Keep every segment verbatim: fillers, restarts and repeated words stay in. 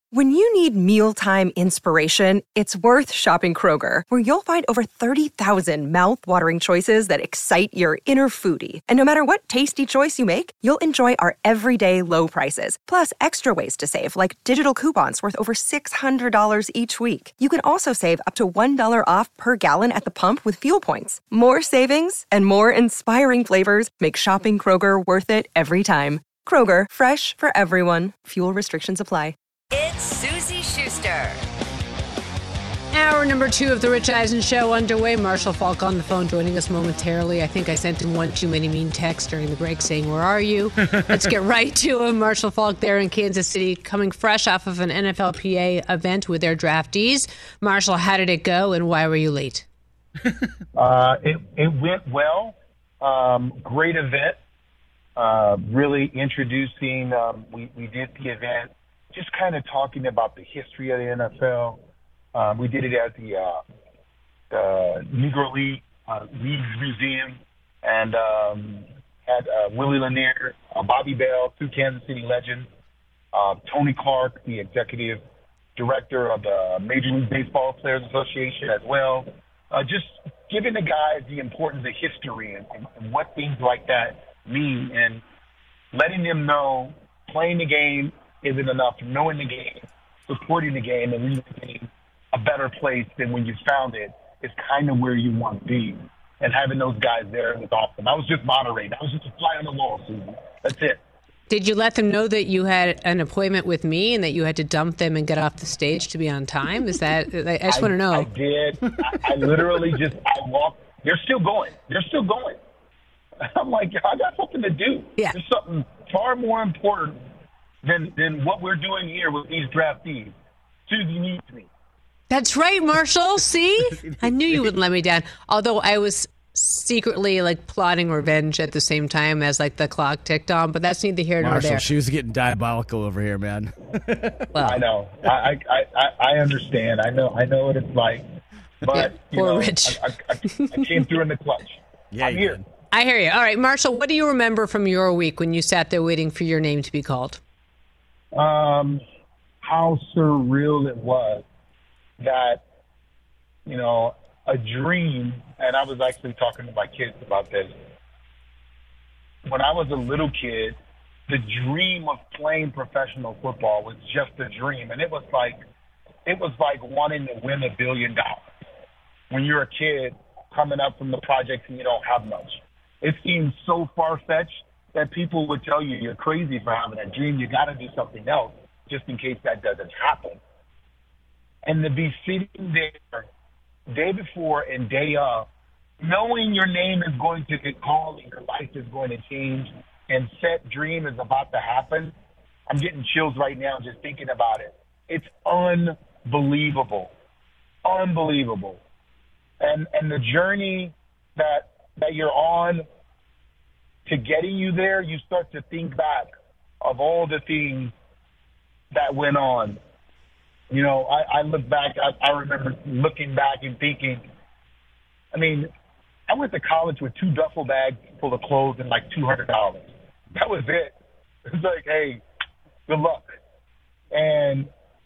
When you need mealtime inspiration, it's worth shopping Kroger, where you'll find over thirty thousand mouth-watering choices that excite your inner foodie. And no matter what tasty choice you make, you'll enjoy our everyday low prices, plus extra ways to save, like digital coupons worth over six hundred dollars each week. You can also save up to one dollar off per gallon at the pump with fuel points. More savings and more inspiring flavors make shopping Kroger worth it every time. Kroger, fresh for everyone. Fuel restrictions apply. It's Susie Schuster. Hour number two of the Rich Eisen Show underway. Marshall Falk on the phone joining us momentarily. I think I sent him one too many mean texts during the break saying, where are you? Let's get right to him. Marshall Falk there in Kansas City, coming fresh off of an N F L P A event with their draftees. Marshall, how did it go and why were you late? uh, it, it went well. Um, great event. Uh, really introducing, um, we, we did the event. Just kind of talking about the history of the N F L. Um, we did it at the, uh, the Negro League uh, Leagues Museum, and um, had uh, Willie Lanier, uh, Bobby Bell, two Kansas City legends, uh, Tony Clark, the executive director of the Major League Baseball Players Association as well. Uh, just giving the guys the importance of history and, and, and what things like that mean, and letting them know playing the game isn't enough. Knowing the game, supporting the game, and leaving the game a better place than when you found it is kind of where you want to be. And having those guys there was awesome. I was just moderating. I was just a fly on the wall, Susan. That's it. Did you let them know that you had an appointment with me and that you had to dump them and get off the stage to be on time? Is that? I just want to know. I did. I, I literally just I walked. They're still going. They're still going. I'm like, I got something to do. Yeah. There's something far more important than than what we're doing here with these draftees. Susie needs me. That's right, Marshall. See? I knew you wouldn't let me down. Although I was secretly like plotting revenge at the same time as like the clock ticked on, but that's neither here nor Marshall, there. she was getting diabolical over here, man. Well, I know. I, I, I, I understand. I know I know what it's like. But Yeah, you poor know, Rich. I, I, I came through in the clutch. Yeah, I'm you here. did. I hear you. All right, Marshall, what do you remember from your week when you sat there waiting for your name to be called? Um, how surreal it was that, you know, a dream, and I was actually talking to my kids about this. When I was a little kid, the dream of playing professional football was just a dream. And it was like, it was like wanting to win a billion dollars when you're a kid coming up from the projects and you don't have much. It seems so far-fetched that people would tell you you're crazy for having that dream. You got to do something else just in case that doesn't happen. And to be sitting there day before and day of, knowing your name is going to get called and your life is going to change and set dream is about to happen, I'm getting chills right now just thinking about it. It's unbelievable. Unbelievable. And and the journey that that you're on to getting you there, you start to think back of all the things that went on. You know, I, I look back, I, I remember looking back and thinking, I mean, I went to college with two duffel bags full of clothes and like two hundred dollars. That was it. It's like, hey, good luck. And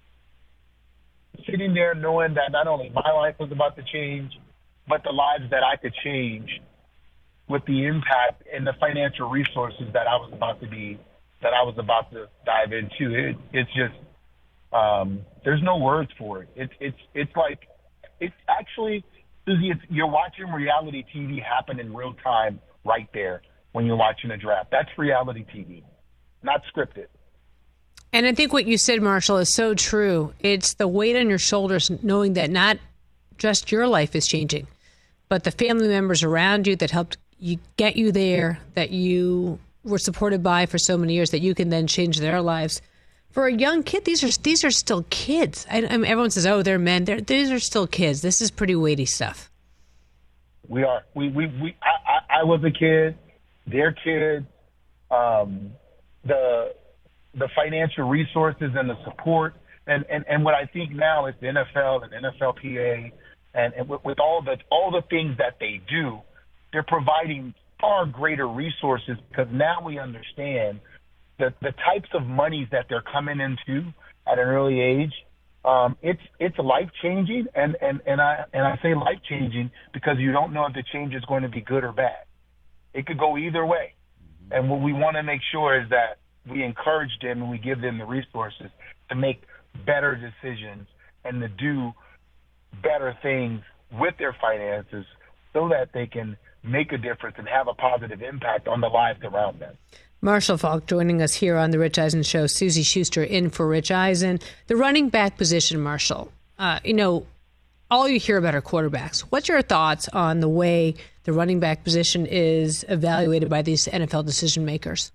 sitting there knowing that not only my life was about to change, but the lives that I could change with the impact and the financial resources that I was about to be, that I was about to dive into. It, it's just, um, there's no words for it. It's, it's, it's like, it's actually, Susie, it's, you're watching reality T V happen in real time right there when you're watching a draft. That's reality T V, not scripted. And I think what you said, Marshall, is so true. It's the weight on your shoulders knowing that not just your life is changing, but the family members around you that helped you get you there, that you were supported by for so many years, that you can then change their lives. For a young kid, these are these are still kids. I, I mean, everyone says, "Oh, they're men." They're, these are still kids. This is pretty weighty stuff. We are. We we we. I, I, I was a kid. They're kids. Um, the the financial resources and the support, and, and, and what I think now is the N F L and N F L P A, and, and with, with all the all the things that they do, they're providing far greater resources because now we understand that the types of monies that they're coming into at an early age, um, it's it's life changing, and, and, and I and I say life changing because you don't know if the change is going to be good or bad. It could go either way, and what we want to make sure is that we encourage them and we give them the resources to make better decisions and to do better things with their finances so that they can make a difference and have a positive impact on the lives around them. Marshall Faulk joining us here on The Rich Eisen Show. Suzy Shuster in for Rich Eisen. The running back position, Marshall, uh, you know, all you hear about are quarterbacks. What's your thoughts on the way the running back position is evaluated by these N F L decision makers?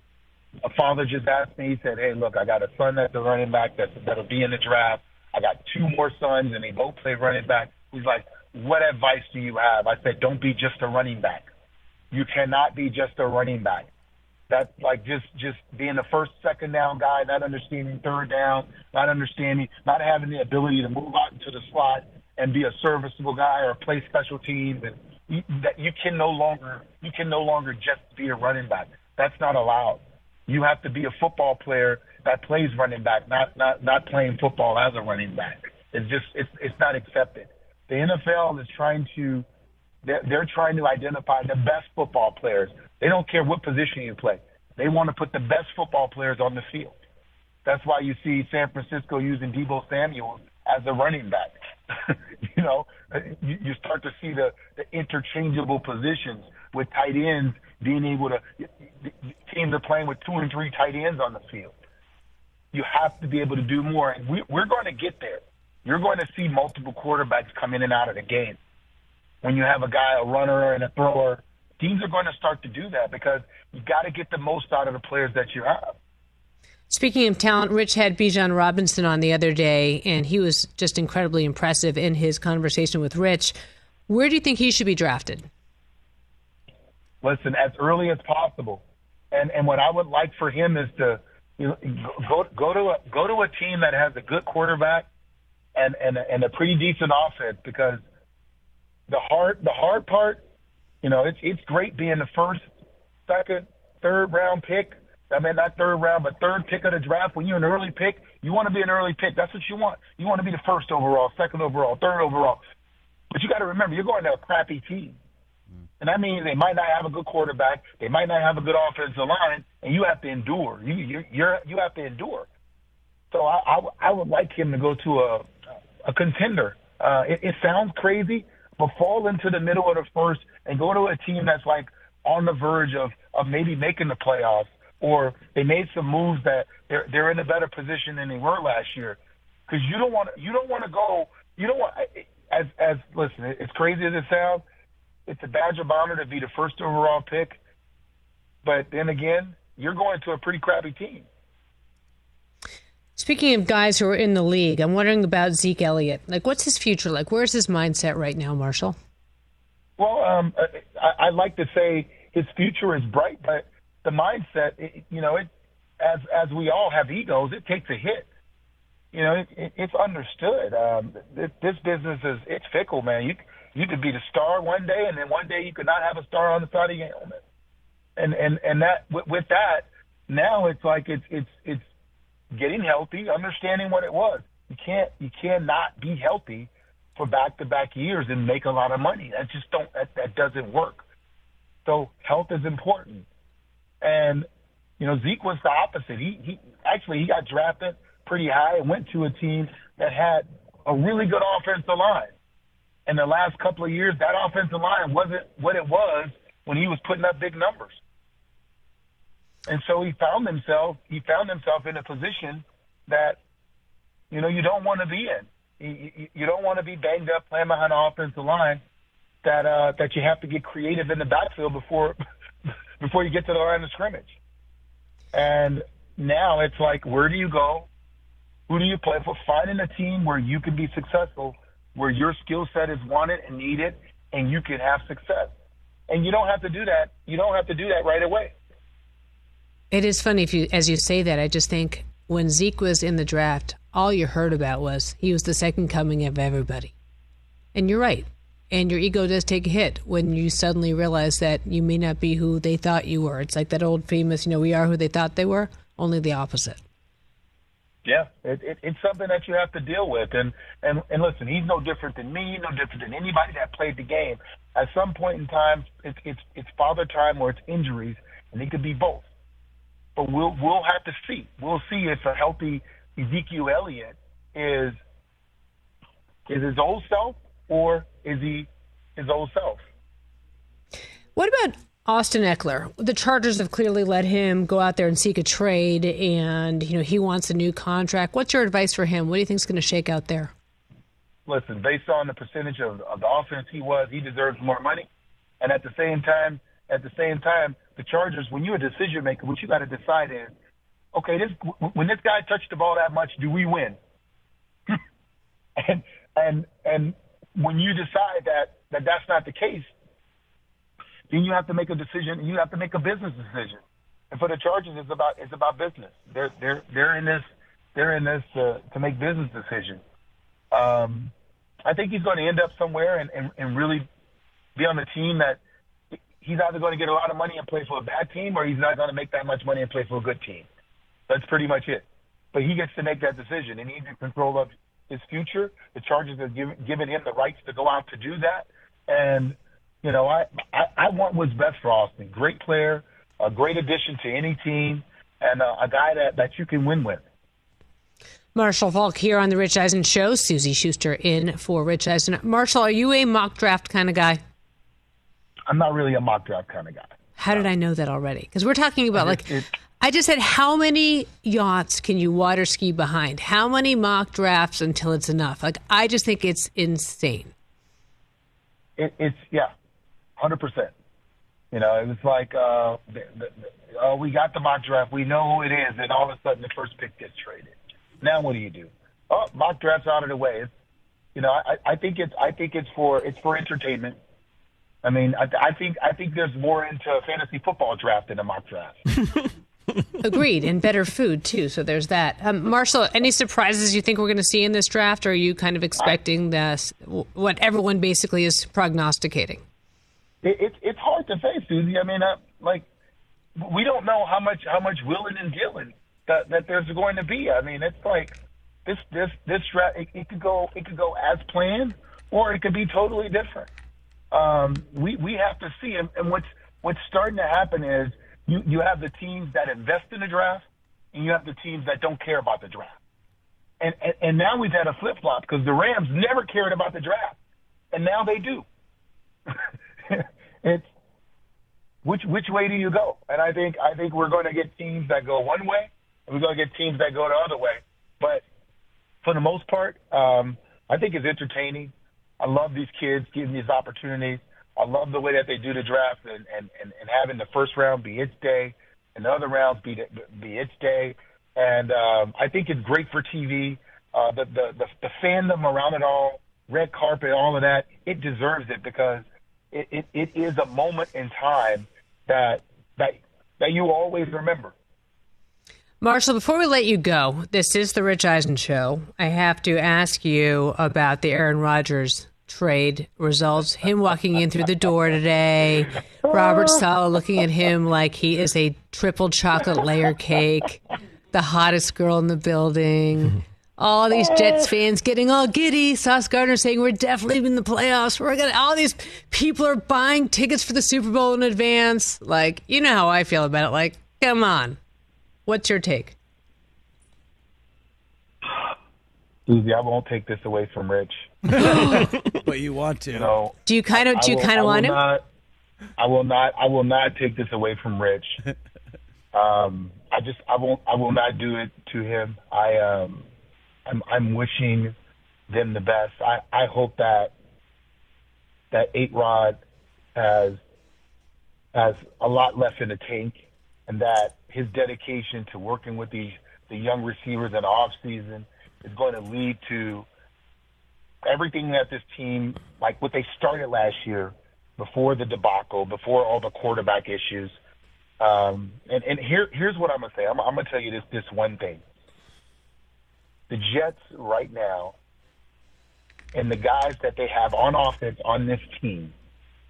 A father just asked me, he said, hey, look, I got a son that's a running back that's, that'll be in the draft. I got two more sons, and they both play running back. He's like, what advice do you have? I said, don't be just a running back. You cannot be just a running back. That's like just, just being the first, second down guy, not understanding third down, not understanding, not having the ability to move out into the slot and be a serviceable guy or play special teams. And you, that you can no longer, you can no longer just be a running back. That's not allowed. You have to be a football player that plays running back, not not not playing football as a running back. It's just it's it's not accepted. The N F L is trying to they're, they're trying to identify the best football players. They don't care what position you play. They want to put the best football players on the field. That's why you see San Francisco using Deebo Samuel as a running back. you know, you, you start to see the, the interchangeable positions with tight ends being able to – teams are playing with two and three tight ends on the field. You have to be able to do more, and we, we're going to get there. You're going to see multiple quarterbacks come in and out of the game. When you have a guy, a runner and a thrower, teams are going to start to do that because you got to get the most out of the players that you have. Speaking of talent, Rich had Bijan Robinson on the other day, and he was just incredibly impressive in his conversation with Rich. Where do you think he should be drafted? Listen, as early as possible. And and what I would like for him is to you know, go go to a, go to a team that has a good quarterback and and a, and a pretty decent offense, because the hard the hard part, you know, it's it's great being the first, second, third round pick. I mean, not third round, but third pick of the draft. When you're an early pick, you want to be an early pick. That's what you want. You want to be the first overall, second overall, third overall. But you got to remember, you're going to a crappy team. And that means they might not have a good quarterback. They might not have a good offensive line, and you have to endure. You you you're, you have to endure. So I, I, I would like him to go to a a contender. Uh, it, it sounds crazy, but fall into the middle of the first and go to a team that's like on the verge of, of maybe making the playoffs, or they made some moves that they're they're in a better position than they were last year. Because you don't want you don't want to go. You don't want as as listen. As crazy as it sounds, it's a badge of honor to be the first overall pick, but then again, you're going to a pretty crappy team. Speaking of guys who are in the league, I'm wondering about Zeke Elliott. Like, what's his future like? Where's his mindset right now, Marshall? Well, um, I, I like to say his future is bright, but the mindset, it, you know, it, as as we all have egos, it takes a hit. You know, it, it, it's understood. Um, this, this business is it's fickle, man. You you could be the star one day, and then one day you could not have a star on the side of your helmet. And and and that with, with that, now it's like it's it's it's getting healthy, understanding what it was. You can't you cannot be healthy for back to back years and make a lot of money. That just don't that, that doesn't work. So health is important. And you know, Zeke was the opposite. He he actually he got drafted pretty high and went to a team that had a really good offensive line. In the last couple of years, that offensive line wasn't what it was when he was putting up big numbers. And so he found himself he found himself in a position that, you know, you don't want to be in. You, you don't want to be banged up playing behind an offensive line that uh, that you have to get creative in the backfield before before you get to the line of scrimmage. And now it's like, where do you go? Who do you play for? Finding a team where you can be successful, where your skill set is wanted and needed, and you can have success. And you don't have to do that. You don't have to do that right away. It is funny if you, as you say that, I just think when Zeke was in the draft, all you heard about was he was the second coming of everybody. And you're right. And your ego does take a hit when you suddenly realize that you may not be who they thought you were. It's like that old famous, you know, we are who they thought they were, only the opposite. Yeah, it, it, it's something that you have to deal with. And, and, and listen, he's no different than me, no different than anybody that played the game. At some point in time, it's, it's, it's father time or it's injuries, and it could be both. But we'll, we'll have to see. We'll see if a healthy Ezekiel Elliott is, is his old self or is he his old self. What about Austin Eckler? The Chargers have clearly let him go out there and seek a trade, and you know he wants a new contract. What's your advice for him? What do you think is going to shake out there? Listen, based on the percentage of, of the offense he was, he deserves more money. And at the same time, at the same time, the Chargers, when you're a decision maker, what you got to decide is, okay, this when this guy touched the ball that much, do we win? and and and when you decide that, that that's not the case, then you have to make a decision. You have to make a business decision. And for the Chargers, it's about it's about business. They're they're they're in this they're in this uh, to make business decisions. Um, I think he's going to end up somewhere and, and, and really be on a team that he's either going to get a lot of money and play for a bad team, or he's not going to make that much money and play for a good team. That's pretty much it. But he gets to make that decision, and he's in control of his future. The Chargers have given, given him the rights to go out to do that. And, you know, I, I, I want what's best for Austin. Great player, a great addition to any team, and uh, a guy that, that you can win with. Marshall Faulk here on The Rich Eisen Show. Susie Schuster in for Rich Eisen. Marshall, are you a mock draft kind of guy? I'm not really a mock draft kind of guy. How did I know that already? Because we're talking about, like, it, I just said, how many yachts can you water ski behind? How many mock drafts until it's enough? Like, I just think it's insane. It, it's, yeah, one hundred percent. You know, it was like, uh, the, the, the, oh, we got the mock draft. We know who it is. And all of a sudden, the first pick gets traded. Now what do you do? Oh, mock draft's out of the way. It's, you know, I, I think it's I think it's for it's for entertainment. I mean, I, I think I think there's more into a fantasy football draft than a mock draft. Agreed, and better food too. So there's that. Um, Marshall, any surprises you think we're going to see in this draft, or are you kind of expecting this, what everyone basically is prognosticating? It, it, it's hard to say, Susie. I mean, uh, like we don't know how much how much willing and dealing that, that there's going to be. I mean, it's like this this this draft. It, it could go it could go as planned, or it could be totally different. Um, we we have to see, and, and what's what's starting to happen is you you have the teams that invest in the draft, and you have the teams that don't care about the draft. And and, and now we've had a flip flop because the Rams never cared about the draft, and now they do. It's which which way do you go? And I think I think we're going to get teams that go one way, and we're going to get teams that go the other way. But for the most part, um, I think it's entertaining. I love these kids getting these opportunities. I love the way that they do the draft and, and, and, and having the first round be its day and the other rounds be be its day. And um, I think it's great for T V. Uh, the, the, the, the fandom around it all, red carpet, all of that, it deserves it because it, it, it is a moment in time that that that you always remember. Marshall, before we let you go, this is the Rich Eisen Show. I have to ask you about the Aaron Rodgers trade results. Him walking in through the door today, Robert Saleh looking at him like he is a triple chocolate layer cake, the hottest girl in the building. All these Jets fans getting all giddy. Sauce Gardner saying we're definitely in the playoffs. We're gonna. All these people are buying tickets for the Super Bowl in advance. Like, you know how I feel about it. Like, come on. What's your take? Susie, I won't take this away from Rich. But you want to. You know, do you kind of do you kind of want him? Not, I will not. I will not take this away from Rich. um, I just. I won't. I will not do it to him. I. Um, I'm. I'm wishing them the best. I. I hope that that Eight Rod has has a lot left in the tank, and that his dedication to working with these the young receivers in the off season is going to lead to everything that this team, like what they started last year, before the debacle, before all the quarterback issues. Um, and and here here's what I'm gonna say. I'm, I'm gonna tell you this this one thing. The Jets right now, and the guys that they have on offense on this team,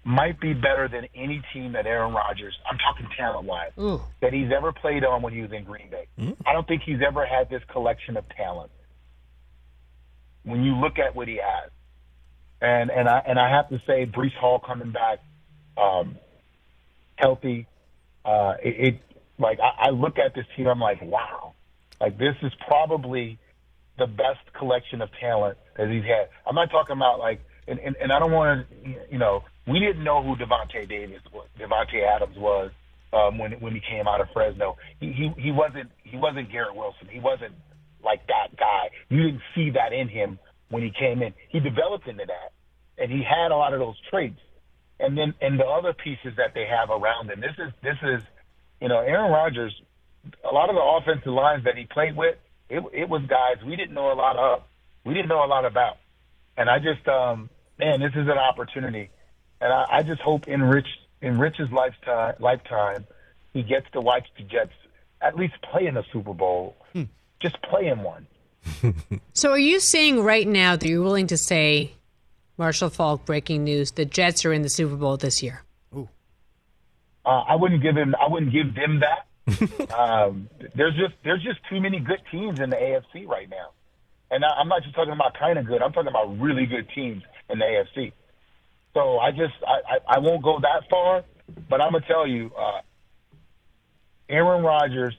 might be better than any team that Aaron Rodgers, I'm talking talent-wise, Ooh. that he's ever played on when he was in Green Bay. Mm. I don't think he's ever had this collection of talent when you look at what he has. And and I and I have to say, Breece Hall coming back um, healthy, uh, it, it like I, I look at this team, I'm like, wow, like this is probably the best collection of talent that he's had. I'm not talking about like, and, and, and I don't want to, you know, we didn't know who Devontae Davis was, Devontae Adams was um, when when he came out of Fresno. He, he he wasn't he wasn't Garrett Wilson. He wasn't like that guy. You didn't see that in him when he came in. He developed into that, and he had a lot of those traits. And then and the other pieces that they have around him. This is this is, you know, Aaron Rodgers. A lot of the offensive lines that he played with, it, it was guys we didn't know a lot of. We didn't know a lot about. And I just, um, man, this is an opportunity. And I, I just hope in Rich in Rich's lifetime, lifetime, he gets to watch the Jets at least play in a Super Bowl. Hmm. Just play in one. So are you saying right now that you're willing to say, Marshall Faulk, breaking news, the Jets are in the Super Bowl this year? Ooh. Uh, I wouldn't give him. I wouldn't give them that. um, there's just there's just too many good teams in the A F C right now, and I, I'm not just talking about kind of good. I'm talking about really good teams in the A F C. So I just I, I, I won't go that far, but I'm gonna tell you, uh, Aaron Rodgers,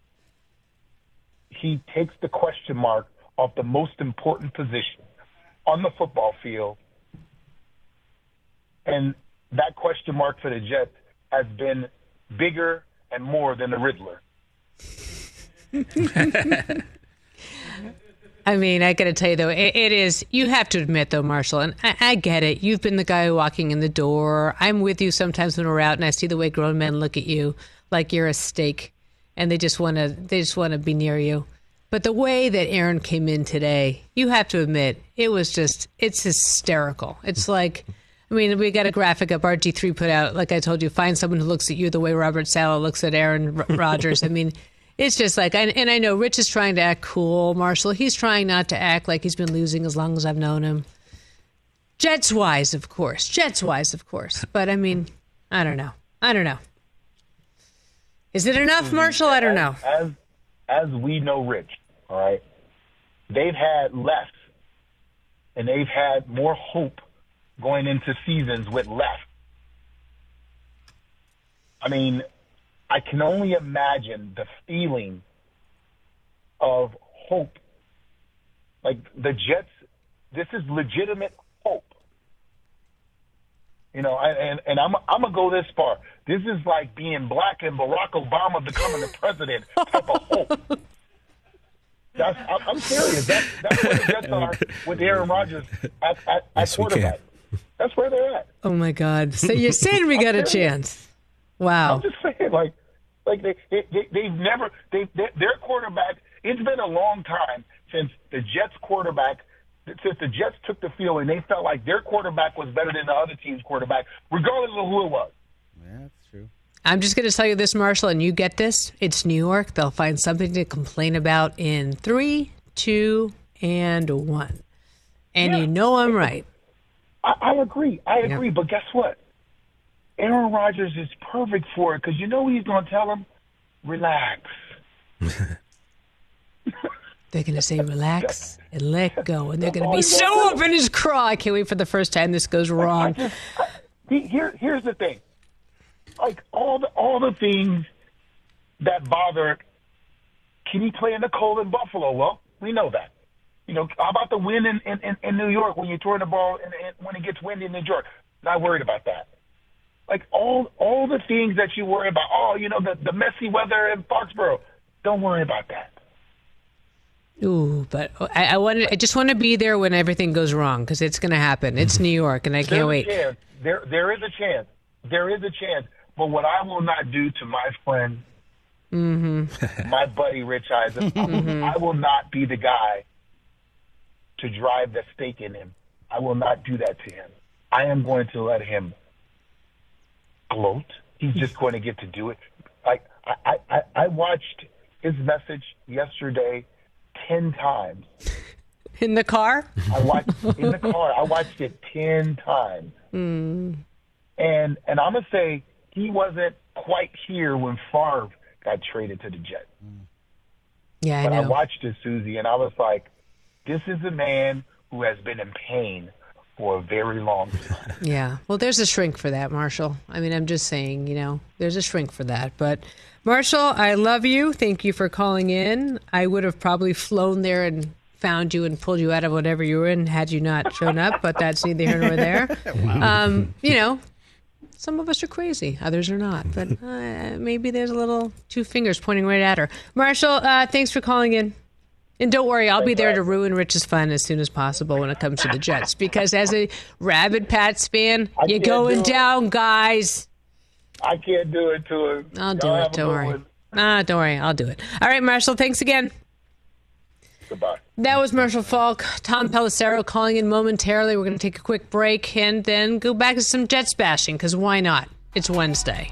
he takes the question mark off the most important position on the football field, and that question mark for the Jets has been bigger and more than the Riddler. I mean, I got to tell you, though, it, it is, you have to admit, though, Marshall, and I, I get it. You've been the guy walking in the door. I'm with you sometimes when we're out and I see the way grown men look at you like you're a steak and they just want to, they just want to be near you. But the way that Aaron came in today, you have to admit, it was just, it's hysterical. It's like, I mean, we got a graphic up R G three put out. Like I told you, find someone who looks at you the way Robert Saleh looks at Aaron Rodgers. I mean, it's just like, and I know Rich is trying to act cool, Marshall. He's trying not to act like he's been losing as long as I've known him. Jets-wise, of course. Jets-wise, of course. But, I mean, I don't know. I don't know. Is it enough, Marshall? I don't know. As, as we know Rich, all right, they've had less, and they've had more hope going into seasons with less. I mean, I can only imagine the feeling of hope. Like the Jets, this is legitimate hope. You know, and, and I'm I'm going to go this far. This is like being black and Barack Obama becoming the president type of hope. That's, I'm serious. That's, that's where the Jets are with Aaron Rodgers at, at, at yes, quarterback. That's where they're at. Oh, my God. So you're saying we got a chance. Wow. I'm just saying, like, like they, they, they, they've never, they, they, their quarterback, it's been a long time since the Jets quarterback, since the Jets took the field and they felt like their quarterback was better than the other team's quarterback, regardless of who it was. Yeah, that's true. I'm just going to tell you this, Marshall, and you get this. It's New York. They'll find something to complain about in three, two, and one. And yeah. You know I'm right. I, I agree. I agree. Yeah. But guess what? Aaron Rodgers is perfect for it because you know what he's going to tell him? Relax. They're going to say relax and let go, and they're going to be so up in his craw. I can't wait for the first time this goes wrong. I just, I, here, here's the thing. Like all the all the things that bother, can he play in the cold in Buffalo? Well, we know that. You know, how about the wind in, in, in New York when you're throwing the ball and, and when it gets windy in New York? Not worried about that. Like all all the things that you worry about. Oh, you know, the, the messy weather in Foxborough. Don't worry about that. Ooh, but I, I want I just want to be there when everything goes wrong because it's going to happen. It's New York, and I can't There's wait. A chance. There, there is a chance. There is a chance. But what I will not do to my friend, mm-hmm. my buddy Rich Eisen, mm-hmm. I will not be the guy to drive the stake in him. I will not do that to him. I am going to let him gloat. He's just going to get to do it. Like I, I, I watched his message yesterday ten times. In the car? I watched in the car. I watched it ten times. Mm. And and I'm gonna say he wasn't quite here when Favre got traded to the Jets. Yeah, I but know. I watched it, Susie, and I was like, this is a man who has been in pain for a very long time. Yeah. Well, there's a shrink for that, Marshall. I mean, I'm just saying, you know, there's a shrink for that. But, Marshall, I love you. Thank you for calling in. I would have probably flown there and found you and pulled you out of whatever you were in had you not shown up, but that's neither here nor there. Wow. Um, you know, some of us are crazy, others are not. But uh, maybe there's a little two fingers pointing right at her. Marshall, uh, thanks for calling in. And don't worry, I'll be there to ruin Rich's fun as soon as possible when it comes to the Jets. Because as a rabid Pats fan, I you're can't going do it. down, guys. I can't do it to him. I'll do Y'all it. have a Don't good worry. one. Ah, don't worry. I'll do it. All right, Marshall, thanks again. Goodbye. That was Marshall Falk. Tom Pelissero calling in momentarily. We're going to take a quick break and then go back to some Jets bashing, because why not? It's Wednesday.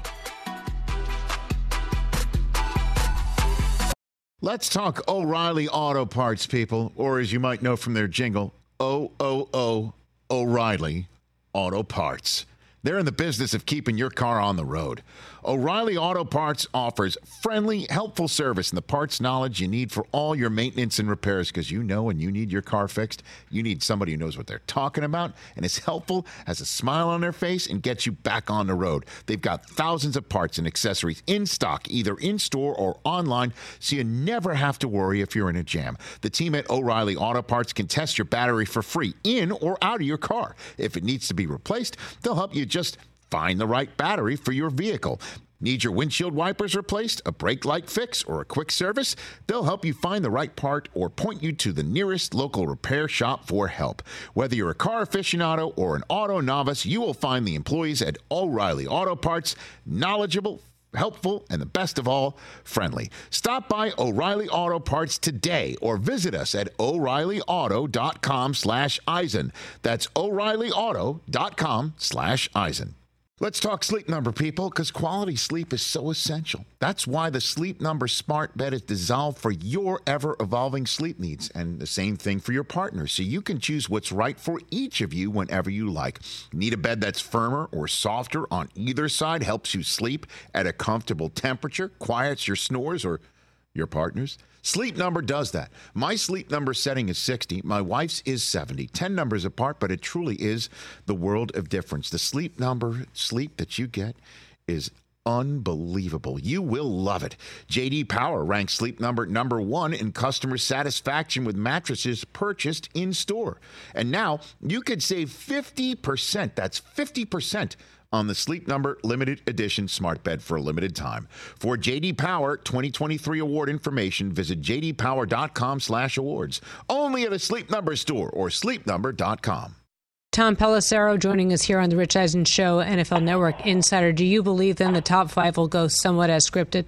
Let's talk O'Reilly Auto Parts, people, or as you might know from their jingle, O O O O'Reilly Auto Parts. They're in the business of keeping your car on the road. O'Reilly Auto Parts offers friendly, helpful service and the parts knowledge you need for all your maintenance and repairs, because you know when you need your car fixed, you need somebody who knows what they're talking about and is helpful, has a smile on their face, and gets you back on the road. They've got thousands of parts and accessories in stock, either in-store or online, so you never have to worry if you're in a jam. The team at O'Reilly Auto Parts can test your battery for free in or out of your car. If it needs to be replaced, they'll help you just find the right battery for your vehicle. Need your windshield wipers replaced, a brake light fix, or a quick service? They'll help you find the right part or point you to the nearest local repair shop for help. Whether you're a car aficionado or an auto novice, you will find the employees at O'Reilly Auto Parts knowledgeable, helpful, and the best of all, friendly. Stop by O'Reilly Auto Parts today or visit us at O'Reilly Auto dot com slash Eisen. That's O'Reilly Auto dot com slash Eisen. Let's talk Sleep Number, people, because quality sleep is so essential. That's why the Sleep Number smart bed is designed for your ever-evolving sleep needs, and the same thing for your partner, so you can choose what's right for each of you whenever you like. Need a bed that's firmer or softer on either side, helps you sleep at a comfortable temperature, quiets your snores or your partner's? Sleep Number does that. My Sleep Number setting is sixty. My wife's is seventy. ten numbers apart, but it truly is the world of difference. The Sleep Number sleep that you get is unbelievable. You will love it. J D Power ranks Sleep Number number one in customer satisfaction with mattresses purchased in store. And now you could save fifty percent. That's fifty percent on the Sleep Number limited edition smart bed for a limited time. For J D Power twenty twenty-three award information, visit j d power dot com slash awards. Only at a Sleep Number store or sleep number dot com. Tom Pelissero joining us here on the Rich Eisen Show, N F L Network Insider. Do you believe then the top five will go somewhat as scripted?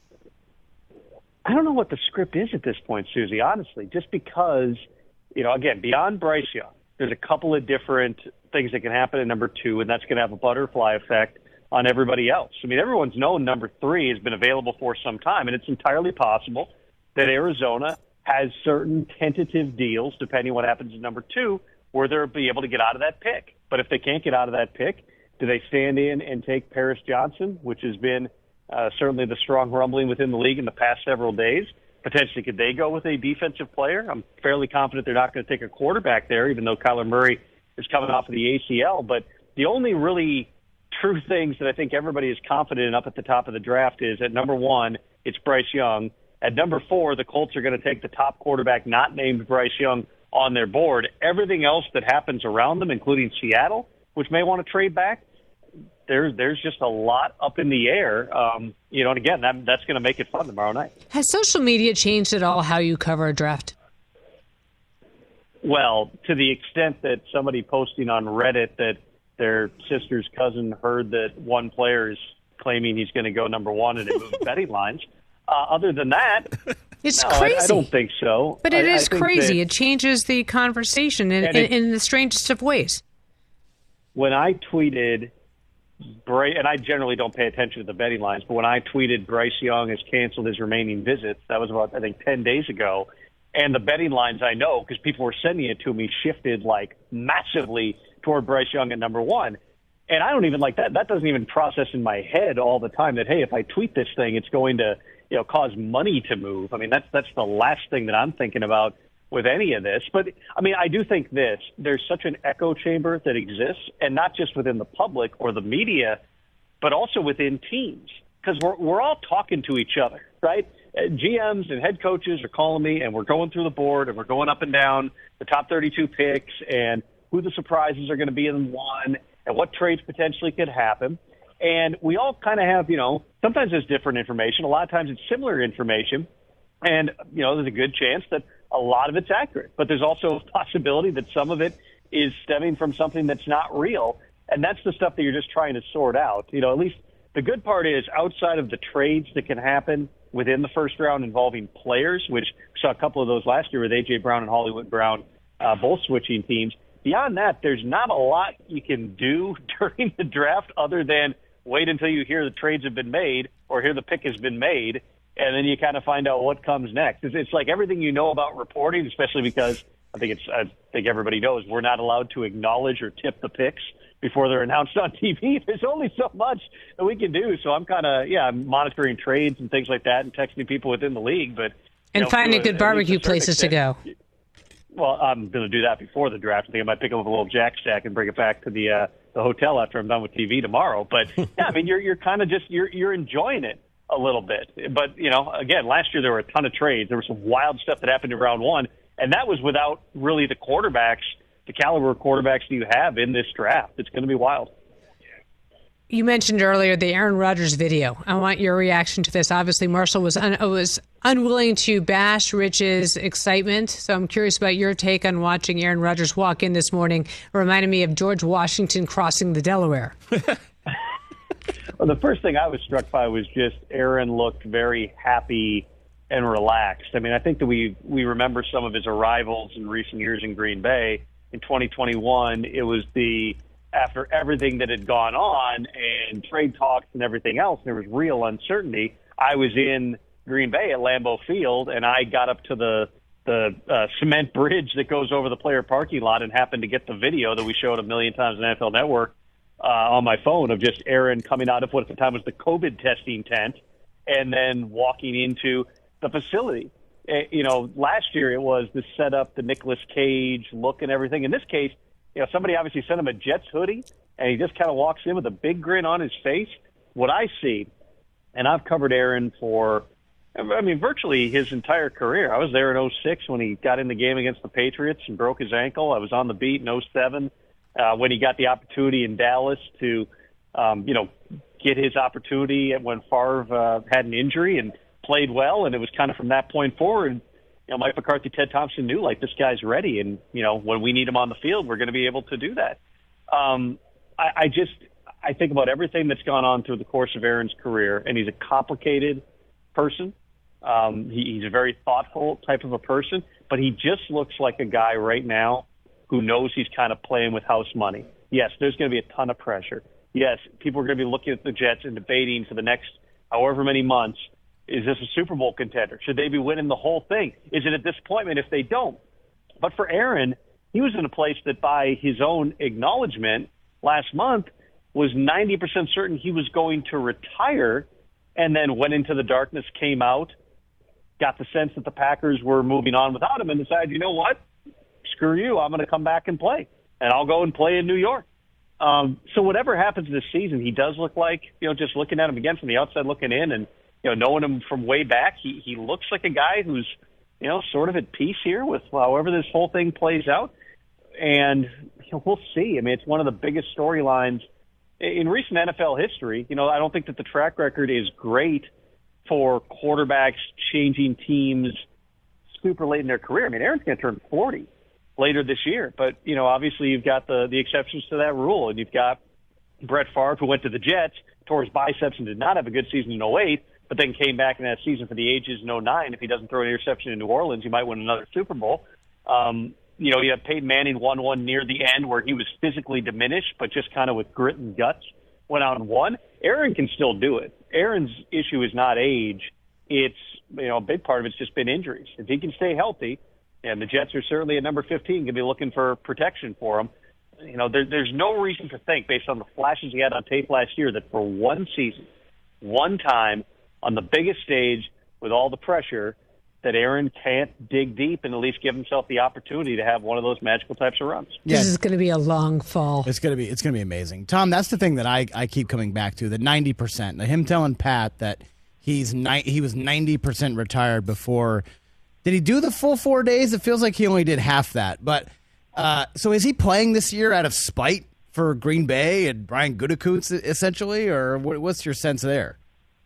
I don't know what the script is at this point, Susie, honestly, just because, you know, again, beyond Bryce Young, there's a couple of different things that can happen at number two, and that's going to have a butterfly effect on everybody else. I mean, everyone's known number three has been available for some time, and it's entirely possible that Arizona has certain tentative deals, depending on what happens at number two, where they'll be able to get out of that pick. But if they can't get out of that pick, do they stand in and take Paris Johnson, which has been uh, certainly the strong rumbling within the league in the past several days? Potentially, could they go with a defensive player? I'm fairly confident they're not going to take a quarterback there, even though Kyler Murray is coming off of the A C L. But the only really true things that I think everybody is confident in up at the top of the draft is at number one, it's Bryce Young. At number four, the Colts are going to take the top quarterback not named Bryce Young on their board. Everything else that happens around them, including Seattle, which may want to trade back, there's there's just a lot up in the air. Um, you know, and again, that, that's going to make it fun tomorrow night. Has social media changed at all how you cover a draft? Well, to the extent that somebody posting on Reddit that their sister's cousin heard that one player is claiming he's going to go number one and it moves betting lines. Uh, other than that, it's no, crazy. I, I don't think so. But it I, is I crazy. that, it changes the conversation in, in, it, in the strangest of ways. When I tweeted, Bryce, and I generally don't pay attention to the betting lines, but when I tweeted Bryce Young has canceled his remaining visits, that was about, I think, ten days ago, and the betting lines I know, because people were sending it to me, shifted like massively toward Bryce Young at number one. And I don't even like that. That doesn't even process in my head all the time that, hey, if I tweet this thing, it's going to, you know, cause money to move. I mean, that's that's the last thing that I'm thinking about with any of this. But, I mean, I do think this. There's such an echo chamber that exists, and not just within the public or the media, but also within teams, because we're, we're all talking to each other, right? G Ms and head coaches are calling me, and we're going through the board, and we're going up and down the top thirty-two picks and who the surprises are going to be in one and what trades potentially could happen. And we all kind of have, you know, sometimes there's different information. A lot of times it's similar information. And, you know, there's a good chance that a lot of it's accurate. But there's also a possibility that some of it is stemming from something that's not real. And that's the stuff that you're just trying to sort out. You know, at least the good part is outside of the trades that can happen within the first round involving players, which we saw a couple of those last year with A J. Brown and Hollywood Brown, uh, both switching teams. Beyond that, there's not a lot you can do during the draft other than wait until you hear the trades have been made or hear the pick has been made, and then you kind of find out what comes next. It's, it's like everything you know about reporting, especially because I think it's I think everybody knows we're not allowed to acknowledge or tip the picks before they're announced on T V. There's only so much that we can do. So I'm kind of, yeah, I'm monitoring trades and things like that and texting people within the league. But And know, finding a, good barbecue places extent, to go. Well, I'm going to do that before the draft. I think I might pick up a little Jack Stack and bring it back to the uh, the hotel after I'm done with T V tomorrow. But yeah, I mean, you're you're kind of just you're you're enjoying it a little bit. But you know, again, last year there were a ton of trades. There was some wild stuff that happened in round one, and that was without really the quarterbacks, the caliber of quarterbacks that you have in this draft. It's going to be wild. You mentioned earlier the Aaron Rodgers video. I want your reaction to this. Obviously, Marshall was un- was unwilling to bash Rich's excitement, so I'm curious about your take on watching Aaron Rodgers walk in this morning. It reminded me of George Washington crossing the Delaware. Well, the first thing I was struck by was just Aaron looked very happy and relaxed. I mean, I think that we we remember some of his arrivals in recent years in Green Bay. In twenty twenty-one, it was the after everything that had gone on and trade talks and everything else, there was real uncertainty. I was in Green Bay at Lambeau Field, and I got up to the the uh, cement bridge that goes over the player parking lot and happened to get the video that we showed a million times on N F L Network uh, on my phone of just Aaron coming out of what at the time was the COVID testing tent and then walking into the facility. Uh, you know, last year it was the setup, the Nicolas Cage look and everything. In this case, you know, somebody obviously sent him a Jets hoodie, and he just kind of walks in with a big grin on his face. What I see, and I've covered Aaron for, I mean, virtually his entire career. I was there in oh six when he got in the game against the Patriots and broke his ankle. I was on the beat in oh seven uh, when he got the opportunity in Dallas to, um, you know, get his opportunity when Favre uh, had an injury and played well, and it was kind of from that point forward. You know, Mike McCarthy, Ted Thompson knew, like, this guy's ready, and, you know, when we need him on the field, we're going to be able to do that. Um, I, I just I think about everything that's gone on through the course of Aaron's career, and he's a complicated person. Um, he, he's a very thoughtful type of a person, but he just looks like a guy right now who knows he's kind of playing with house money. Yes, there's going to be a ton of pressure. Yes, people are going to be looking at the Jets and debating for the next however many months, is this a Super Bowl contender? Should they be winning the whole thing? Is it a disappointment if they don't? But for Aaron, he was in a place that by his own acknowledgement last month was ninety percent certain he was going to retire, and then went into the darkness, came out, got the sense that the Packers were moving on without him, and decided, you know what? Screw you. I'm going to come back and play, and I'll go and play in New York. Um, so whatever happens this season, he does look like, you know, just looking at him again from the outside looking in and, you know, knowing him from way back, he, he looks like a guy who's, you know, sort of at peace here with however this whole thing plays out. And you know, we'll see. I mean, it's one of the biggest storylines in recent N F L history. You know, I don't think that the track record is great for quarterbacks changing teams super late in their career. I mean, Aaron's going to turn forty later this year. But, you know, obviously you've got the, the exceptions to that rule. And you've got Brett Favre, who went to the Jets, tore his biceps and did not have a good season in oh eight, but then came back in that season for the ages in oh nine. If he doesn't throw an interception in New Orleans, he might win another Super Bowl. Um, you know, you have Peyton Manning won one near the end where he was physically diminished, but just kind of with grit and guts went out and won. Aaron can still do it. Aaron's issue is not age. It's, you know, a big part of it's just been injuries. If he can stay healthy, and the Jets are certainly at number fifteen, going to be looking for protection for him. you know, there, there's no reason to think, based on the flashes he had on tape last year, that for one season, one time, on the biggest stage with all the pressure, that Aaron can't dig deep and at least give himself the opportunity to have one of those magical types of runs. This yeah. is going to be a long fall. It's going to be it's going to be amazing. Tom, that's the thing that I, I keep coming back to, the ninety percent. Him telling Pat that he's ni- he was ninety percent retired before. Did he do the full four days? It feels like he only did half that. But uh, so is he playing this year out of spite for Green Bay and Brian Gutekunst essentially, or what, what's your sense there?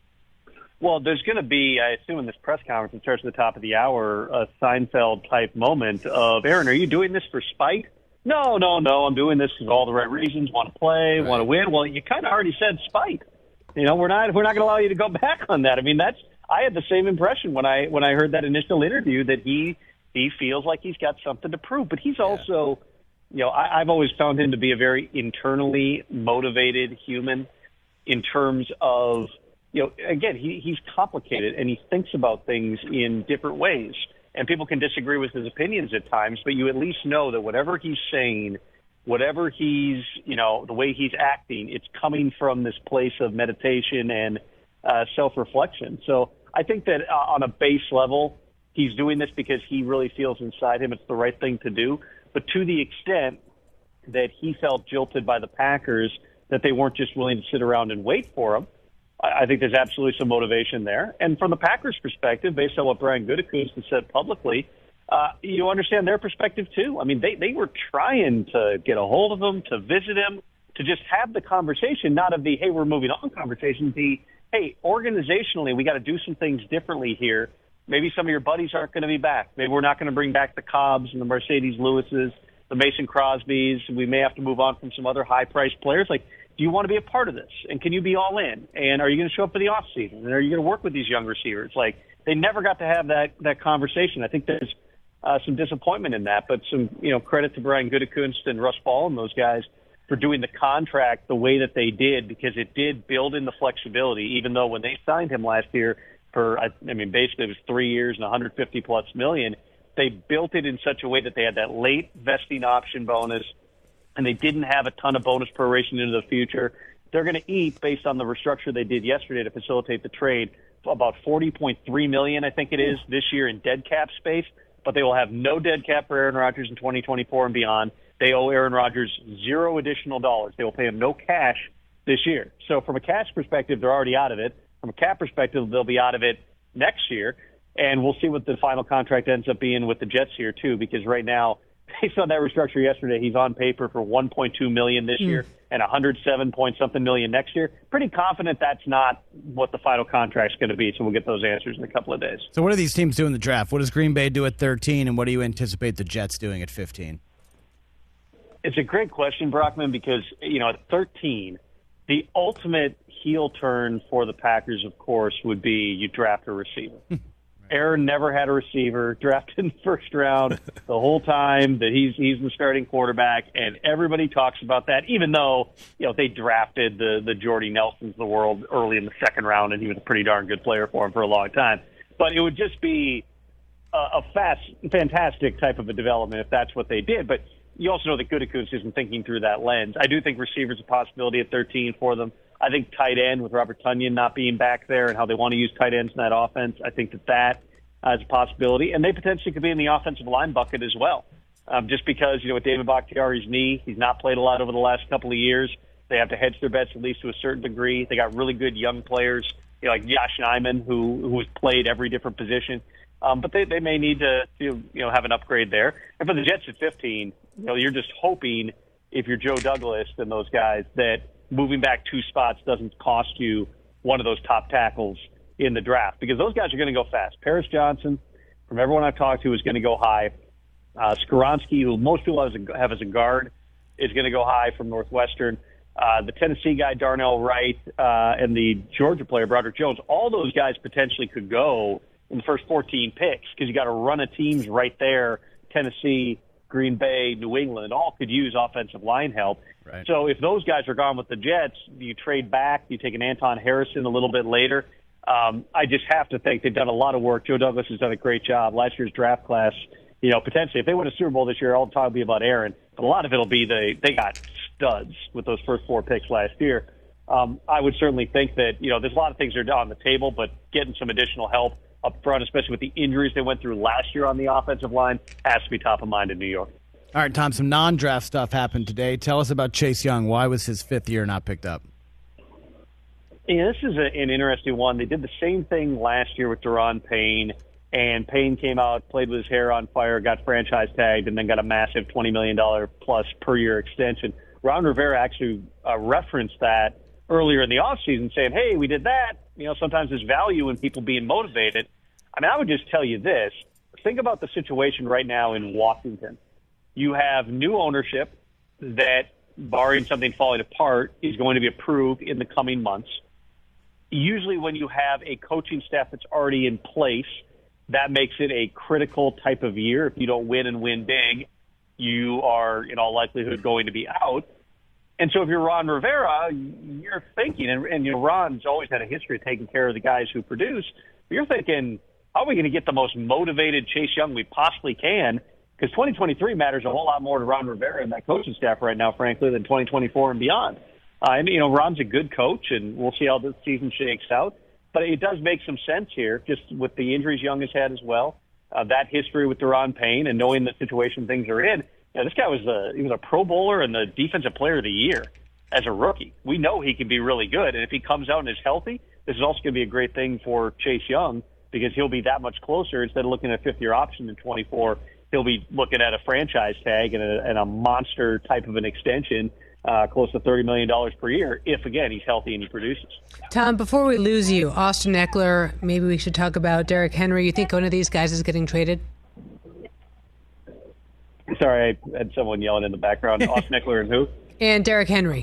Well, there's going to be, I assume, in this press conference that starts at the top of the hour, a Seinfeld-type moment of, Aaron, are you doing this for spite? No, no, no, I'm doing this for all the right reasons, want to play, right. want to win. Well, you kind of already said spite. You know, we're not we're not going to allow you to go back on that. I mean, that's I had the same impression when I when I heard that initial interview that he he feels like he's got something to prove. But he's also, you know, I, I've always found him to be a very internally motivated human in terms of, you know, again, he, he's complicated and he thinks about things in different ways. And people can disagree with his opinions at times, but you at least know that whatever he's saying, whatever he's, you know, the way he's acting, it's coming from this place of meditation and uh, self-reflection. So I think that uh, on a base level, he's doing this because he really feels inside him it's the right thing to do. But to the extent that he felt jilted by the Packers, that they weren't just willing to sit around and wait for him, I think there's absolutely some motivation there. And from the Packers' perspective, based on what Brian Gutekunst has said publicly, uh, you understand their perspective too. I mean, they, they were trying to get a hold of him, to visit him, to just have the conversation, not of the, hey, we're moving on conversation, the, hey, organizationally, we got to do some things differently here. Maybe some of your buddies aren't going to be back. Maybe we're not going to bring back the Cobbs and the Mercedes Lewises, the Mason Crosbys. We may have to move on from some other high-priced players. Like, do you want to be a part of this? And can you be all in? And are you going to show up for the offseason? And are you going to work with these young receivers? Like, they never got to have that that conversation. I think there's uh, some disappointment in that, but some, you know, credit to Brian Gutekunst and Russ Ball and those guys for doing the contract the way that they did, because it did build in the flexibility, even though when they signed him last year for, I, I mean, basically it was three years and one hundred fifty plus million, they built it in such a way that they had that late vesting option bonus, and they didn't have a ton of bonus proration into the future. They're going to eat, based on the restructure they did yesterday to facilitate the trade, about forty point three million dollars, I think it is, this year in dead cap space, but they will have no dead cap for Aaron Rodgers in twenty twenty-four and beyond. They owe Aaron Rodgers zero additional dollars. They will pay him no cash this year. So from a cash perspective, they're already out of it. From a cap perspective, they'll be out of it next year, and we'll see what the final contract ends up being with the Jets here too, because right now, based on that restructure yesterday, he's on paper for one point two million dollars this mm. year and one hundred seven point something million next year. Pretty confident that's not what the final contract's going to be, so we'll get those answers in a couple of days. So what do these teams do in the draft? What does Green Bay do at thirteen, and what do you anticipate the Jets doing at fifteen? It's a great question, Brockman, because, you know, at thirteen, the ultimate heel turn for the Packers, of course, would be you draft a receiver. Aaron never had a receiver, drafted in the first round the whole time that he's he's the starting quarterback, and everybody talks about that, even though, you know, they drafted the, the Jordy Nelsons of the world early in the second round, and he was a pretty darn good player for him for a long time. But it would just be a, a fast, fantastic type of a development if that's what they did. But you also know that Gutekunst isn't thinking through that lens. I do think receiver's a possibility at thirteen for them. I think tight end, with Robert Tonyan not being back there and how they want to use tight ends in that offense, I think that that is a possibility. And they potentially could be in the offensive line bucket as well. Um, just because, you know, with David Bakhtiari's knee, he's not played a lot over the last couple of years. They have to hedge their bets at least to a certain degree. They got really good young players, you know, like Josh Nyman, who who has played every different position. Um, but they, they may need to, to, you know, have an upgrade there. And for the Jets at fifteen, you know, you're just hoping, if you're Joe Douglas and those guys, that moving back two spots doesn't cost you one of those top tackles in the draft, because those guys are going to go fast. Paris Johnson, from everyone I've talked to, is going to go high. Uh, Skoronski, who most people have as a, have as a guard, is going to go high from Northwestern. Uh, the Tennessee guy, Darnell Wright, uh, and the Georgia player, Broderick Jones, all those guys potentially could go in the first fourteen picks, because you got a run of teams right there, Tennessee, Green Bay, New England, all could use offensive line help. Right. So if those guys are gone with the Jets, you trade back, you take an Anton Harrison a little bit later. Um, I just have to think they've done a lot of work. Joe Douglas has done a great job. Last year's draft class, you know, potentially if they win a Super Bowl this year, all the talk will be about Aaron. But a lot of it will be they they got studs with those first four picks last year. Um, I would certainly think that, you know, there's a lot of things that are on the table, but getting some additional help up front, especially with the injuries they went through last year on the offensive line, has to be top of mind in New York. All right, Tom, some non-draft stuff happened today. Tell us about Chase Young. Why was his fifth year not picked up? Yeah, this is a, an interesting one. They did the same thing last year with Daron Payne, and Payne came out, played with his hair on fire, got franchise tagged, and then got a massive twenty million dollars plus per year extension. Ron Rivera actually uh, referenced that earlier in the offseason, saying, hey, we did that. You know, sometimes there's value in people being motivated. I mean, I would just tell you this. Think about the situation right now in Washington. You have new ownership that, barring something falling apart, is going to be approved in the coming months. Usually when you have a coaching staff that's already in place, that makes it a critical type of year. If you don't win and win big, you are in all likelihood going to be out. And so if you're Ron Rivera, you're thinking, and, and you know, Ron's always had a history of taking care of the guys who produce, but you're thinking, how are we going to get the most motivated Chase Young we possibly can? Because twenty twenty-three matters a whole lot more to Ron Rivera and that coaching staff right now, frankly, than twenty twenty-four and beyond. Uh, and, you know, Ron's a good coach, and we'll see how this season shakes out. But it does make some sense here, just with the injuries Young has had as well, uh, that history with Daron Payne, and knowing the situation things are in. You know, this guy was a, he was a Pro Bowler and the Defensive Player of the Year as a rookie. We know he can be really good, and if he comes out and is healthy, this is also going to be a great thing for Chase Young because he'll be that much closer. Instead of looking at a fifth-year option in twenty-four, he'll be looking at a franchise tag and a, and a monster type of an extension, uh, close to thirty million dollars per year, if, again, he's healthy and he produces. Tom, before we lose you, Austin Eckler, maybe we should talk about Derrick Henry. You think one of these guys is getting traded? Sorry, I had someone yelling in the background. Austin Eckler and who? And Derrick Henry.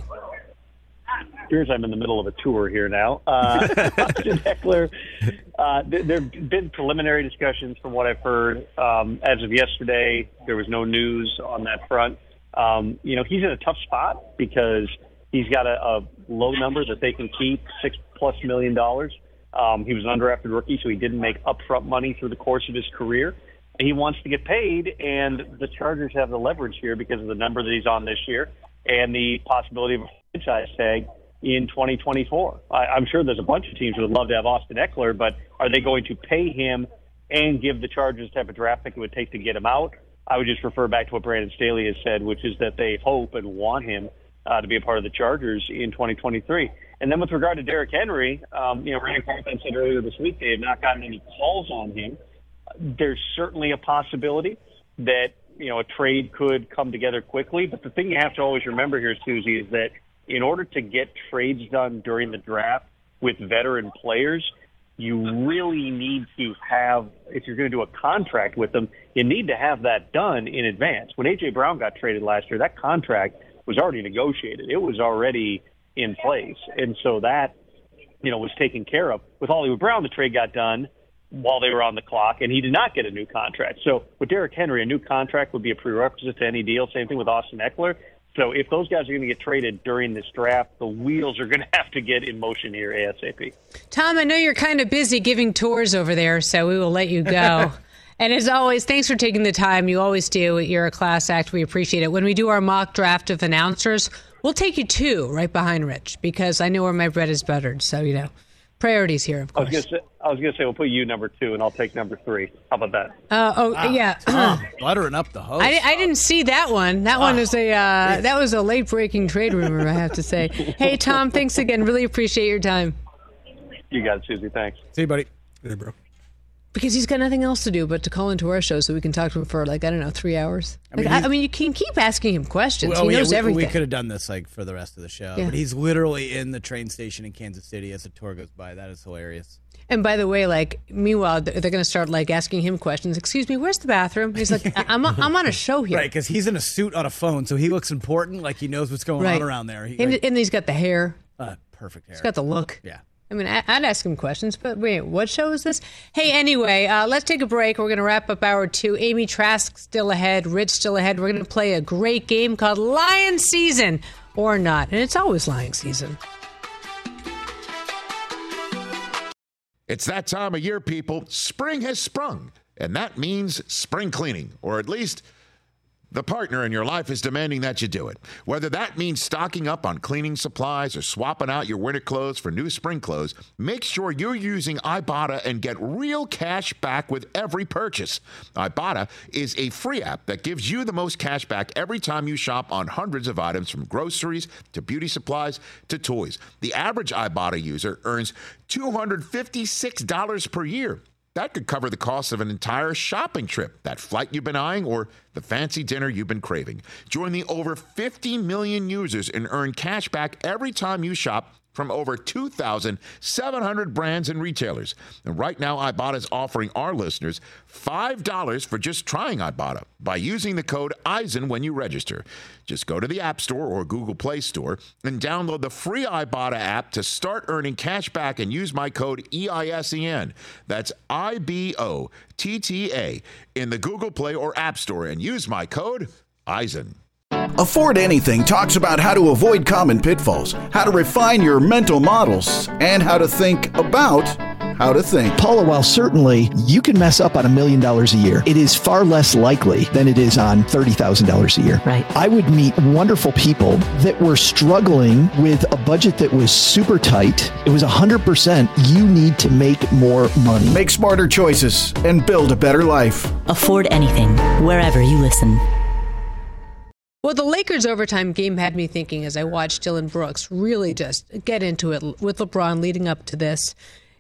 Appears I'm in the middle of a tour here now. Uh, Austin Eckler, uh, th- there have been preliminary discussions from what I've heard. Um, as of yesterday, there was no news on that front. Um, you know, he's in a tough spot because he's got a, a low number that they can keep, six plus million dollars. Um, he was an undrafted rookie, so he didn't make upfront money through the course of his career. He wants to get paid, and the Chargers have the leverage here because of the number that he's on this year and the possibility of a franchise tag in twenty twenty-four. I, I'm sure there's a bunch of teams who would love to have Austin Eckler, but are they going to pay him and give the Chargers the type of draft pick it would take to get him out? I would just refer back to what Brandon Staley has said, which is that they hope and want him uh, to be a part of the Chargers in twenty twenty-three. And then with regard to Derrick Henry, um, you know, Ryan Carpenter said earlier this week they have not gotten any calls on him. There's certainly a possibility that, you know, a trade could come together quickly. But the thing you have to always remember here, Susie, is that in order to get trades done during the draft with veteran players, you really need to have, if you're going to do a contract with them, you need to have that done in advance. When A J. Brown got traded last year, that contract was already negotiated. It was already in place. And so that, you know, was taken care of. With Hollywood Brown, the trade got done while they were on the clock, and he did not get a new contract. So with Derrick Henry, a new contract would be a prerequisite to any deal. Same thing with Austin Eckler. So if those guys are going to get traded during this draft, the wheels are going to have to get in motion here ASAP. Tom, I know you're kind of busy giving tours over there, so we will let you go. And as always, thanks for taking the time. You always do. You're a class act. We appreciate it. When we do our mock draft of announcers, we'll take you two right behind Rich because I know where my bread is buttered. So, you know, priorities here, of course. I was going to say, I was going to say we'll put you number two, and I'll take number three. How about that? Uh, oh, wow. Yeah. Tom, buttering up the host. I, I didn't see that one. That oh. one was a uh, that was a late breaking trade rumor, I have to say. Hey, Tom, thanks again. Really appreciate your time. You got it, Susie. Thanks. See you, buddy. Hey, bro. Because he's got nothing else to do but to call into our show so we can talk to him for, like, I don't know, three hours. I mean, like, I, I mean you can keep asking him questions. Well, he yeah, knows we, everything. We could have done this, like, for the rest of the show. Yeah. But he's literally in the train station in Kansas City as the tour goes by. That is hilarious. And by the way, like, meanwhile, they're going to start, like, asking him questions. Excuse me, where's the bathroom? He's like, I'm, I'm on a show here. Right, because he's in a suit on a phone, so he looks important, like he knows what's going right. on around there. He, and, like, and he's got the hair. Uh, perfect hair. He's got the look. Yeah. I mean, I'd ask him questions, but wait, what show is this? Hey, anyway, uh, let's take a break. We're going to wrap up hour two. Amy Trask still ahead. Rich still ahead. We're going to play a great game called Lion Season or Not. And it's always Lion Season. It's that time of year, people. Spring has sprung. And that means spring cleaning, or at least the partner in your life is demanding that you do it. Whether that means stocking up on cleaning supplies or swapping out your winter clothes for new spring clothes, make sure you're using Ibotta and get real cash back with every purchase. Ibotta is a free app that gives you the most cash back every time you shop on hundreds of items, from groceries to beauty supplies to toys. The average Ibotta user earns two hundred fifty-six dollars per year. That could cover the cost of an entire shopping trip, that flight you've been eyeing, or the fancy dinner you've been craving. Join the over fifty million users and earn cash back every time you shop from over two thousand seven hundred brands and retailers. And right now, Ibotta is offering our listeners five dollars for just trying Ibotta by using the code Eisen when you register. Just go to the App Store or Google Play Store and download the free Ibotta app to start earning cash back and use my code E I S E N. That's I B O T T A in the Google Play or App Store, and use my code Eisen. Afford Anything talks about how to avoid common pitfalls, how to refine your mental models, and how to think about how to think. Paula, while certainly you can mess up on a million dollars a year, it is far less likely than it is on thirty thousand dollars a year. Right. I would meet wonderful people that were struggling with a budget that was super tight. It was one hundred percent you need to make more money. Make smarter choices and build a better life. Afford Anything, wherever you listen. Well, the Lakers overtime game had me thinking as I watched Dillon Brooks really just get into it with LeBron leading up to this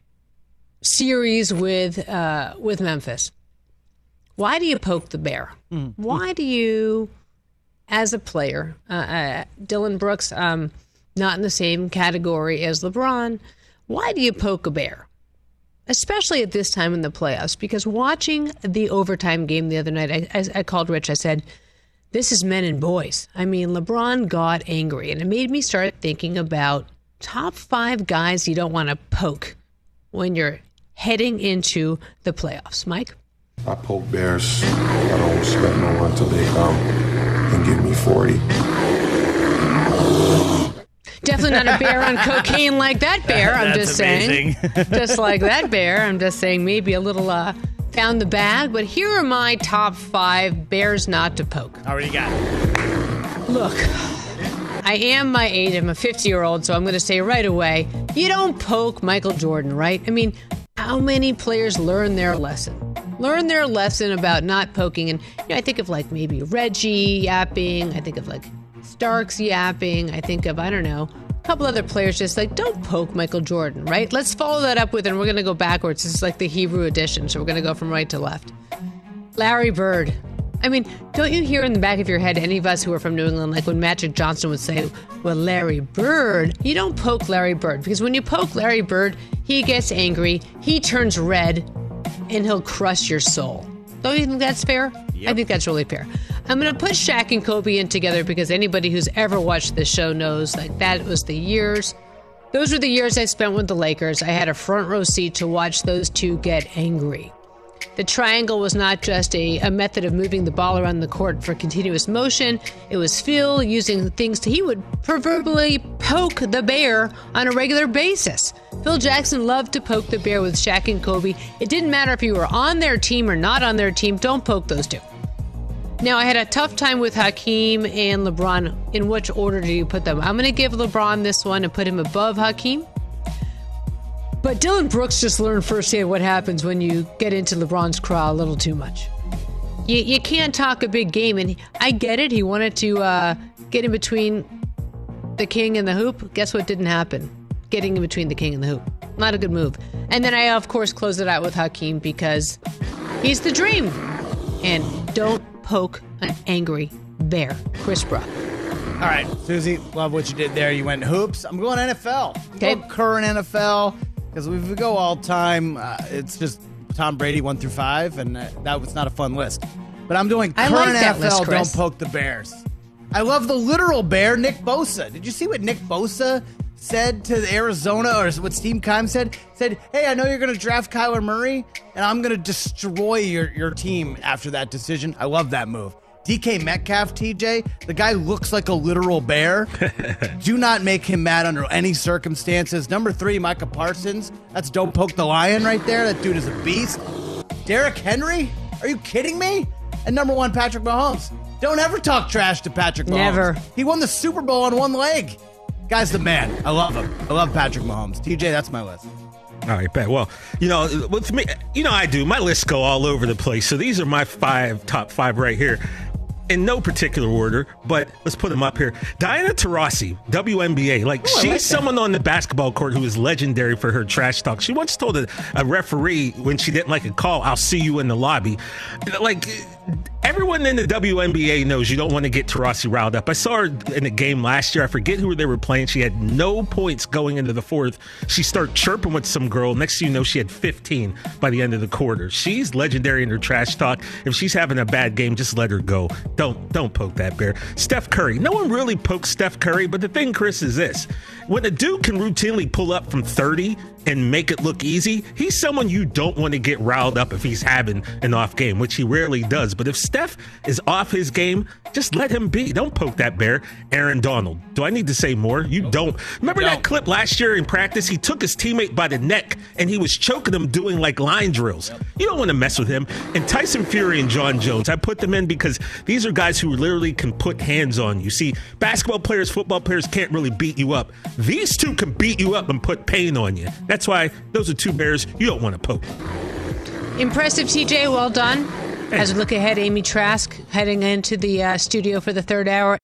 series with uh, with Memphis. Why do you poke the bear? Mm-hmm. Why do you, as a player, uh, uh, Dillon Brooks, um, not in the same category as LeBron, why do you poke a bear? Especially at this time in the playoffs, because watching the overtime game the other night, I, I, I called Rich, I said, this is men and boys. I mean, LeBron got angry, and it made me start thinking about top five guys you don't want to poke when you're heading into the playoffs. Mike? I poke bears. I don't respect no one until they come and give me forty. Definitely not a bear on cocaine like that bear, I'm That's just amazing. saying. Just like that bear, I'm just saying maybe a little... uh found the bag, but here are my top five bears not to poke. All right, you got it. Look, I am my age. I'm a fifty-year-old, so I'm going to say right away, you don't poke Michael Jordan, right? I mean, how many players learn their lesson? Learn their lesson about not poking. And you know, I think of like maybe Reggie yapping. I think of like Starks yapping. I think of, I don't know, a couple other players just like, don't poke Michael Jordan, right? Let's follow that up with, and we're going to go backwards. This is like the Hebrew edition, so we're going to go from right to left. Larry Bird. I mean, don't you hear in the back of your head, any of us who are from New England, like when Magic Johnson would say, well, Larry Bird, you don't poke Larry Bird, because when you poke Larry Bird, he gets angry, he turns red, and he'll crush your soul. Don't you think that's fair? Yep. I think that's really fair. I'm going to put Shaq and Kobe in together because anybody who's ever watched this show knows like that was the years. Those were the years I spent with the Lakers. I had a front row seat to watch those two get angry. The triangle was not just a, a method of moving the ball around the court for continuous motion. It was Phil using things to, he would proverbially poke the bear on a regular basis. Phil Jackson loved to poke the bear with Shaq and Kobe. It didn't matter if you were on their team or not on their team. Don't poke those two. Now, I had a tough time with Hakeem and LeBron. In which order do you put them? I'm going to give LeBron this one and put him above Hakeem. But Dillon Brooks just learned firsthand what happens when you get into LeBron's craw a little too much. You, you can't talk a big game, and I get it. He wanted to uh, get in between the king and the hoop. Guess what didn't happen? Getting in between the king and the hoop. Not a good move. And then I, of course, close it out with Hakeem because he's the dream. And don't poke an angry bear. Chris Brock. All right, Susie, love what you did there. You went hoops. I'm going N F L. Okay. Go current N F L, because if we go all time, uh, it's just Tom Brady one through five, and uh, that was not a fun list. But I'm doing current I like that N F L. list, Chris. Don't poke the Bears. I love the literal bear, Nick Bosa. Did you see what Nick Bosa said to Arizona, or what Steve Keim said? Said, hey, I know you're going to draft Kyler Murray, and I'm going to destroy your, your team after that decision. I love that move. D K Metcalf, T J, the guy looks like a literal bear. Do not make him mad under any circumstances. Number three, Micah Parsons. That's don't poke the lion right there. That dude is a beast. Derrick Henry? Are you kidding me? And number one, Patrick Mahomes. Don't ever talk trash to Patrick Mahomes. Never. He won the Super Bowl on one leg. Guy's the man. I love him. I love Patrick Mahomes. T J, that's my list. All right, bet. Well, you know, with me, you know, I do. My lists go all over the place. So these are my five, top five right here. In no particular order, but let's put them up here. Diana Taurasi, W N B A. Like, Ooh, she's like someone on the basketball court who is legendary for her trash talk. She once told a, a referee when she didn't like a call, "I'll see you in the lobby." Like, everyone in the W N B A knows you don't want to get Taurasi riled up. I saw her in a game last year. I forget who they were playing. She had no points going into the fourth. She started chirping with some girl. Next thing you know, she had fifteen by the end of the quarter. She's legendary in her trash talk. If she's having a bad game, just let her go. Don't don't poke that bear. Steph Curry. No one really pokes Steph Curry, but the thing, Chris, is this. When a dude can routinely pull up from thirty and make it look easy, he's someone you don't want to get riled up if he's having an off game, which he rarely does. But if Steph is off his game, just let him be. Don't poke that bear. Aaron Donald. Do I need to say more? You don't. Remember no. that clip last year in practice? He took his teammate by the neck and he was choking him doing like line drills. You don't want to mess with him. And Tyson Fury and John Jones, I put them in because these are guys who literally can put hands on you. See, basketball players, football players can't really beat you up. These two can beat you up and put pain on you. That's why those are two bears you don't want to poke. Impressive, T J. Well done. As we look ahead, Amy Trask heading into the uh, studio for the third hour.